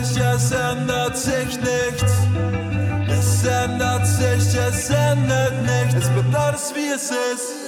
sich, es ändert sich nichts. Es ändert sich, es ändert nichts. Es bleibt alles wie es ist.